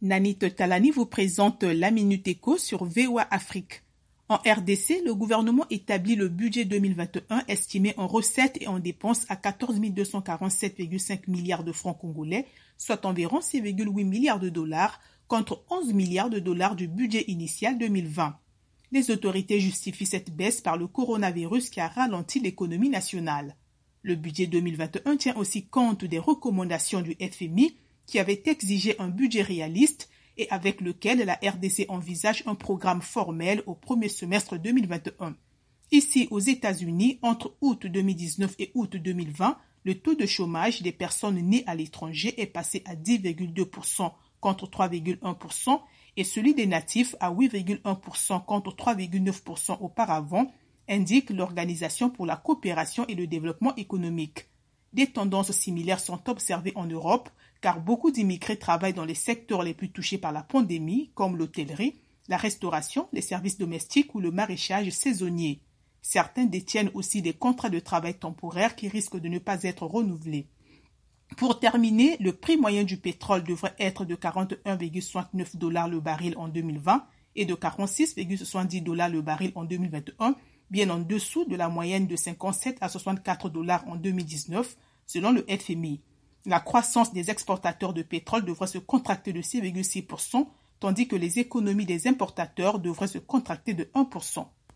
Nanit Talani vous présente la Minute Éco sur VOA Afrique. En RDC, le gouvernement établit le budget 2021 estimé en recettes et en dépenses à 14 247,5 milliards de francs congolais, soit environ 6,8 milliards de dollars, contre 11 milliards de dollars du budget initial 2020. Les autorités justifient cette baisse par le coronavirus qui a ralenti l'économie nationale. Le budget 2021 tient aussi compte des recommandations du FMI qui avait exigé un budget réaliste et avec lequel la RDC envisage un programme formel au premier semestre 2021. Ici, aux États-Unis, entre août 2019 et août 2020, le taux de chômage des personnes nées à l'étranger est passé à 10,2% contre 3,1% et celui des natifs à 8,1% contre 3,9% auparavant, indique l'Organisation pour la coopération et le développement économique. Des tendances similaires sont observées en Europe, car beaucoup d'immigrés travaillent dans les secteurs les plus touchés par la pandémie, comme l'hôtellerie, la restauration, les services domestiques ou le maraîchage saisonnier. Certains détiennent aussi des contrats de travail temporaires qui risquent de ne pas être renouvelés. Pour terminer, le prix moyen du pétrole devrait être de 41,69 $ le baril en 2020 et de 46,70 $ le baril en 2021, bien en dessous de la moyenne de 57 à 64 $ en 2019, selon le FMI. La croissance des exportateurs de pétrole devrait se contracter de 6,6%, tandis que les économies des importateurs devraient se contracter de 1%.